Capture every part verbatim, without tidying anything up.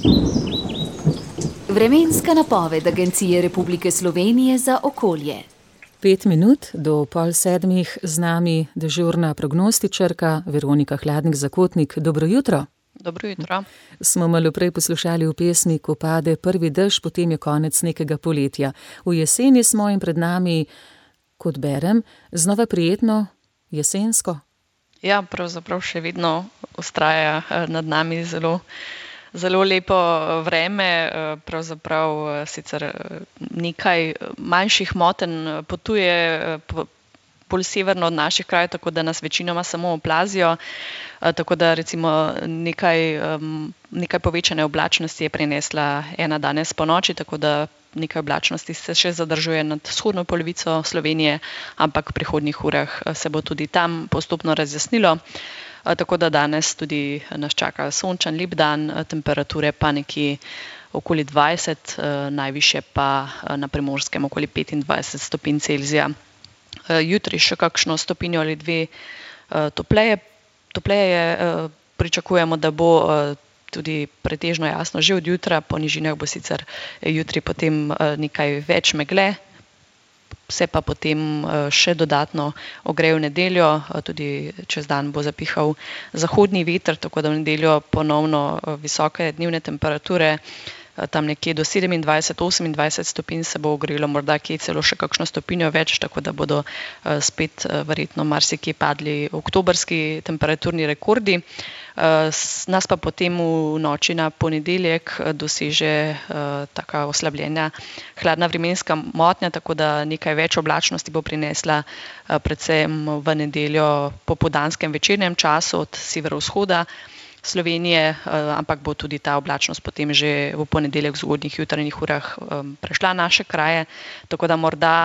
Vremenska napoved Agencije Republike Slovenije za okolje. Pet minut do pol sedmih z nami dežurna prognostičarka Veronika Hladnik-Zakotnik. Dobro jutro. Dobro jutro. Smo malo prej poslušali v pesmi, ko pade prvi dež, potem je konec nekega poletja. V jeseni smo in pred nami, kot berem, znova prijetno jesensko. Ja, pravzaprav še vedno vztraja nad nami zelo, zelo lepo vreme. Pravzaprav sicer nekaj manjših motenj potuje bolj severno od naših krajev, tako da nas večinoma samo oplazijo. Tako da recimo nekaj, nekaj povečane oblačnosti je prinesla ena danes ponoči, tako da nekaj oblačnosti se še zadržuje nad vzhodno polovico Slovenije, ampak v prihodnjih urah se bo tudi tam postopno razjasnilo. Tako da danes tudi nas čaka sončen lep dan, temperature pa nekje okoli dvajset, najvišje pa na Primorskem okoli petindvajset stopinj Celzija. Jutri še kakšno stopinjo ali dve topleje. Topleje pričakujemo, da bo tudi pretežno jasno že od jutra, po nižinah bo sicer jutri potem nekaj več megle, se pa potem še dodatno ogreje v nedeljo, tudi čez dan bo zapihal zahodni veter, tako da v nedeljo ponovno visoke dnevne temperature, tam nekje do sedemindvajset, osemindvajset stopinj se bo ogrelo, morda kje celo še kakšno stopinjo več, tako da bodo spet verjetno marsikje padli oktobrski temperaturni rekordi. Nas pa potem v noči na ponedeljek doseže taka oslabljena hladna vremenska motnja, tako da nekaj več oblačnosti bo prinesla predvsem v nedeljo popoldanskem večernem času od severovzhoda Slovenije, ampak bo tudi ta oblačnost potem že v ponedeljek v zgodnjih jutranjih urah prešla naše kraje, tako da morda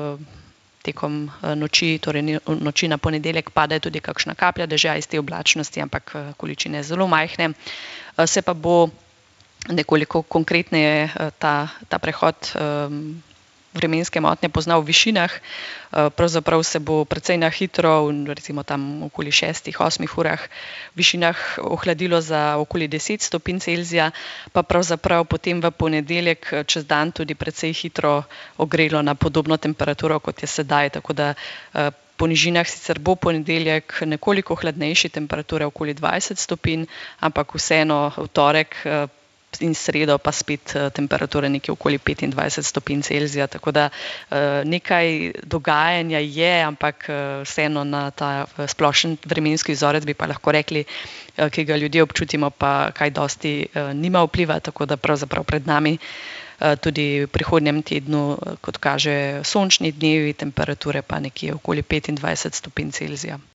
tekom noči, torej noči na ponedeljek pade tudi kakšna kaplja dežja iz te oblačnosti, ampak količine zelo majhne. Se pa bo nekoliko konkretneje ta, ta prehod vremenske motnje poznal v višinah. Pravzaprav se bo precej na hitro, recimo tam okoli šestih, osmih urah v višinah ohladilo za okoli deset stopinj Celzija, pa pravzaprav potem v ponedeljek čez dan tudi precej hitro ogrelo na podobno temperaturo, kot je sedaj, tako da po nižinah sicer bo ponedeljek nekoliko hladnejši, temperature okoli dvajset stopinj, ampak vseeno v torek in sredo pa spet temperature nekje okoli petindvajset stopinj Celzija, tako da nekaj dogajanja je, ampak vseeno na ta splošen vremenski vzorec bi pa lahko rekli, ki ga ljudje občutimo, pa kaj dosti nima vpliva, tako da pravzaprav pred nami tudi v prihodnjem tednu, kot kaže, sončni dnevi, temperature pa nekje okoli petindvajset stopinj Celzija.